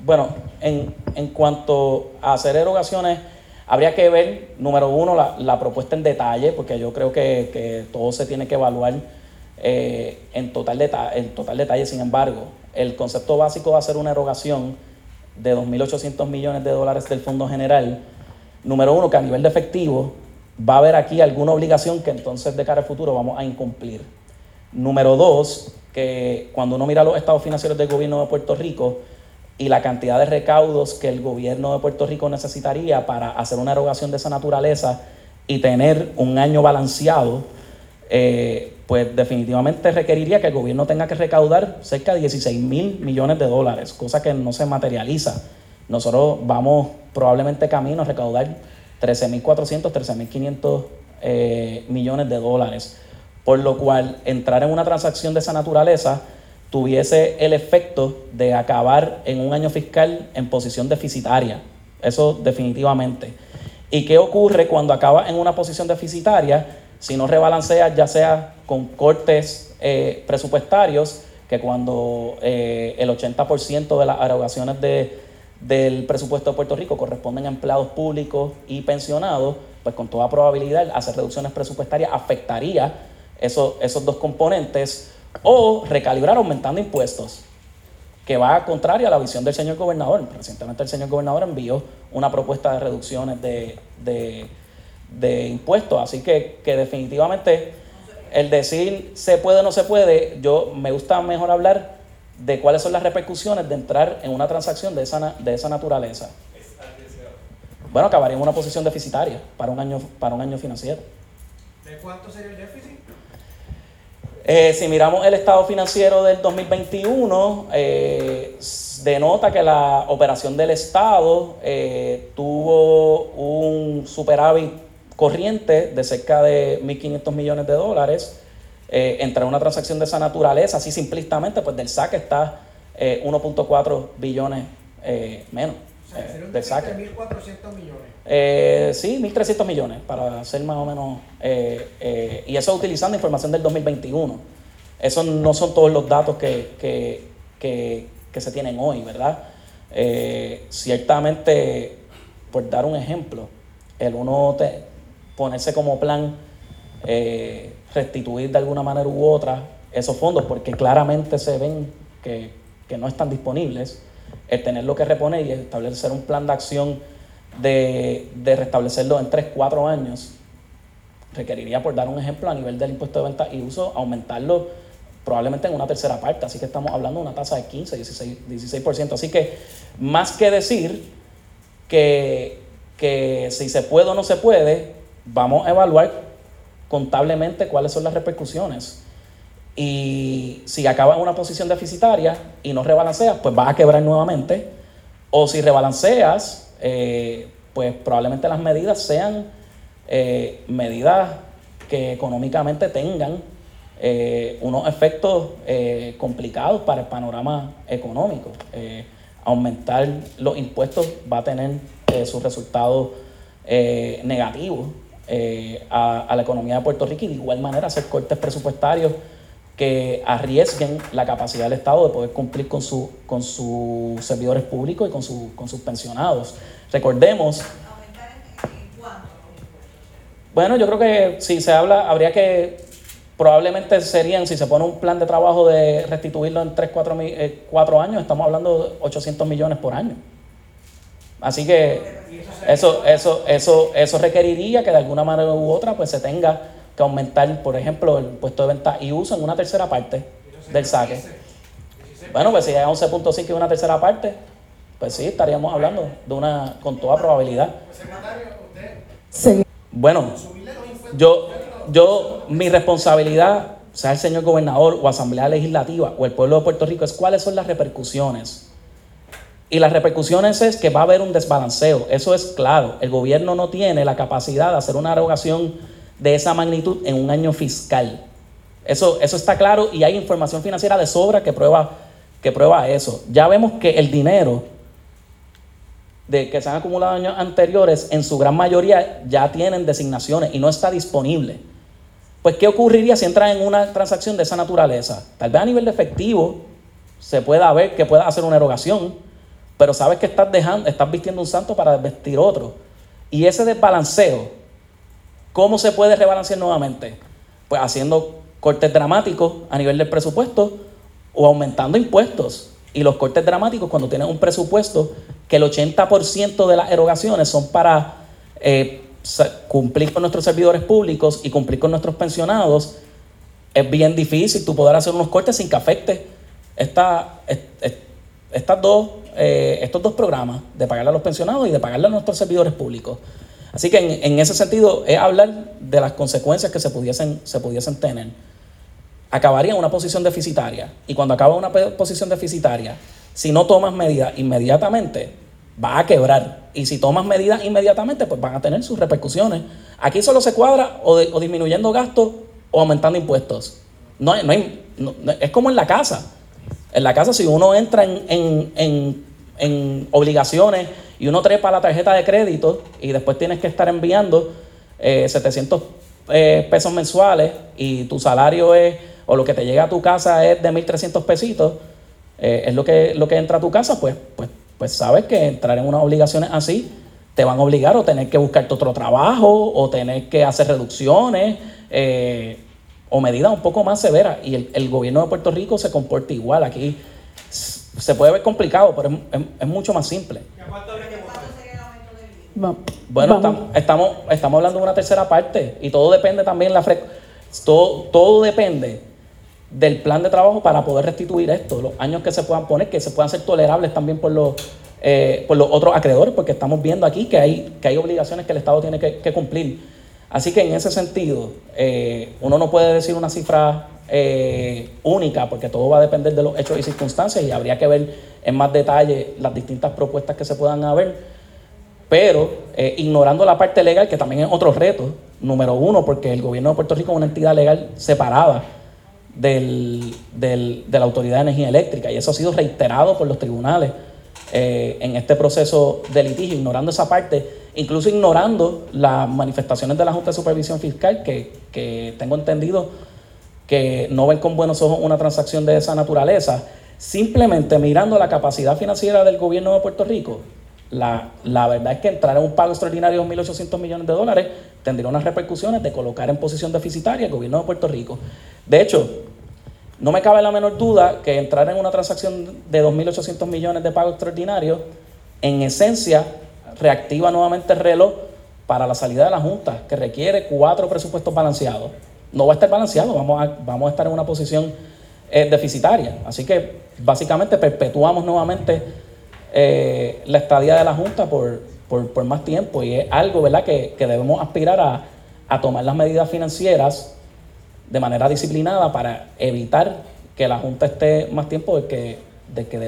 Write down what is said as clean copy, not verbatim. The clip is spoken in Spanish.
Bueno, en cuanto a hacer erogaciones, habría que ver, número uno, la propuesta en detalle, porque yo creo que todo se tiene que evaluar en total detalle. Sin embargo, el concepto básico de hacer una erogación de 2.800 millones de dólares del Fondo General, número uno, que a nivel de efectivo va a haber aquí alguna obligación que entonces de cara al futuro vamos a incumplir. Número dos, que cuando uno mira los estados financieros del gobierno de Puerto Rico y la cantidad de recaudos que el gobierno de Puerto Rico necesitaría para hacer una erogación de esa naturaleza y tener un año balanceado, pues definitivamente requeriría que el gobierno tenga que recaudar cerca de 16,000 millones de dólares, cosa que no se materializa. Nosotros vamos probablemente camino a recaudar 13,400, 13,500 millones de dólares, por lo cual entrar en una transacción de esa naturaleza tuviese el efecto de acabar en un año fiscal en posición deficitaria. Eso definitivamente. ¿Y qué ocurre cuando acaba en una posición deficitaria? Si no rebalancea, ya sea con cortes presupuestarios, que cuando el 80% de las erogaciones del presupuesto de Puerto Rico corresponden a empleados públicos y pensionados, pues con toda probabilidad hacer reducciones presupuestarias afectaría esos dos componentes, o recalibrar aumentando impuestos, que va contraria a la visión del señor gobernador. Recientemente el señor gobernador envió una propuesta de reducciones de impuestos, así que definitivamente el decir se puede o no se puede, me gusta mejor hablar de cuáles son las repercusiones de entrar en una transacción de esa naturaleza. Bueno, acabaría en una posición deficitaria para un año financiero. ¿De cuánto sería el déficit? Si miramos el estado financiero del 2021, denota que la operación del Estado tuvo un superávit corriente de cerca de 1.500 millones de dólares. Entre una transacción de esa naturaleza, así simplistamente, pues del saque está 1.4 billones menos del saque. 1.400 millones. Sí, 1.300 millones, para ser más o menos, y eso utilizando información del 2021. Esos no son todos los datos que se tienen hoy, ¿verdad? Ciertamente, por dar un ejemplo, ponerse como plan restituir de alguna manera u otra esos fondos, porque claramente se ven que no están disponibles, el tenerlo que reponer y establecer un plan de acción de restablecerlo en 3-4 años, requeriría, por dar un ejemplo, a nivel del impuesto de venta y uso, aumentarlo probablemente en una tercera parte, así que estamos hablando de una tasa de 15, 16%, así que más que decir que si se puede o no se puede, vamos a evaluar contablemente cuáles son las repercusiones, y si acaba en una posición deficitaria y no rebalanceas, pues vas a quebrar nuevamente, o si rebalanceas, pues probablemente las medidas sean medidas que económicamente tengan unos efectos complicados para el panorama económico. Aumentar los impuestos va a tener sus resultados negativos a la economía de Puerto Rico, y de igual manera hacer cortes presupuestarios que arriesguen la capacidad del Estado de poder cumplir con sus servidores públicos y con sus pensionados. Recordemos... ¿Aumentar en cuánto los impuestos? Bueno, yo creo que si se habla, probablemente serían, si se pone un plan de trabajo de restituirlo en 4 años, estamos hablando de 800 millones por año. Así que eso requeriría que de alguna manera u otra pues se tenga que aumentar, por ejemplo, el impuesto de venta y uso en una tercera parte del saque. Bueno, pues si es 11.5 y una tercera parte, pues sí, estaríamos hablando de una, con toda probabilidad. Secretario, usted. Sí. Bueno, mi responsabilidad, sea el señor gobernador o Asamblea Legislativa o el pueblo de Puerto Rico, es cuáles son las repercusiones. Y las repercusiones es que va a haber un desbalanceo, eso es claro. El gobierno no tiene la capacidad de hacer una erogación de esa magnitud en un año fiscal. Eso está claro, y hay información financiera de sobra que prueba eso. Ya vemos que el dinero que se han acumulado en años anteriores, en su gran mayoría ya tienen designaciones y no está disponible. Pues, ¿qué ocurriría si entran en una transacción de esa naturaleza? Tal vez a nivel de efectivo se pueda ver que pueda hacer una erogación, pero sabes que estás vistiendo un santo para vestir otro. Y ese desbalanceo, ¿cómo se puede rebalancear nuevamente? Pues haciendo cortes dramáticos a nivel del presupuesto o aumentando impuestos. Y los cortes dramáticos, cuando tienes un presupuesto que el 80% de las erogaciones son para cumplir con nuestros servidores públicos y cumplir con nuestros pensionados, es bien difícil tú poder hacer unos cortes sin que afecte estos dos programas, de pagarle a los pensionados y de pagarle a nuestros servidores públicos. Así que en ese sentido es hablar de las consecuencias que se pudiesen tener. Acabaría en una posición deficitaria, y cuando acaba una posición deficitaria, si no tomas medidas inmediatamente, va a quebrar, y si tomas medidas inmediatamente, pues van a tener sus repercusiones. Aquí solo se cuadra o disminuyendo gastos o aumentando impuestos. Es como en la casa. En la casa, si uno entra en obligaciones y uno trepa la tarjeta de crédito y después tienes que estar enviando 700 pesos mensuales y tu salario o lo que te llega a tu casa es de 1,300 pesitos, es lo que entra a tu casa, pues sabes que entrar en unas obligaciones así te van a obligar o tener que buscarte otro trabajo o tener que hacer reducciones o medidas un poco más severas. Y el gobierno de Puerto Rico se comporta igual. Aquí se puede ver complicado, pero es mucho más simple. ¿Cuánto sería el aumento del IVA? Bueno, estamos hablando de una tercera parte y todo depende también todo depende del plan de trabajo para poder restituir esto, los años que se puedan poner, que se puedan ser tolerables también por los otros acreedores, porque estamos viendo aquí que hay obligaciones que el Estado tiene que cumplir. Así que en ese sentido, uno no puede decir una cifra única, porque todo va a depender de los hechos y circunstancias y habría que ver en más detalle las distintas propuestas que se puedan haber, pero ignorando la parte legal, que también es otro reto, número uno, porque el gobierno de Puerto Rico es una entidad legal separada de la Autoridad de Energía Eléctrica, y eso ha sido reiterado por los tribunales en este proceso de litigio, ignorando esa parte, incluso ignorando las manifestaciones de la Junta de Supervisión Fiscal, que tengo entendido que no ven con buenos ojos una transacción de esa naturaleza, simplemente mirando la capacidad financiera del gobierno de Puerto Rico. La verdad es que entrar en un pago extraordinario de $1,800 millones tendría unas repercusiones de colocar en posición deficitaria el gobierno de Puerto Rico. De hecho, no me cabe la menor duda que entrar en una transacción de 2.800 millones de pago extraordinario, en esencia, reactiva nuevamente el reloj para la salida de la Junta, que requiere 4 presupuestos balanceados. No va a estar balanceado, vamos a estar en una posición deficitaria. Así que, básicamente, perpetuamos nuevamente la estadía de la Junta por más tiempo, y es algo, ¿verdad?, que debemos aspirar a tomar las medidas financieras de manera disciplinada para evitar que la Junta esté más tiempo del que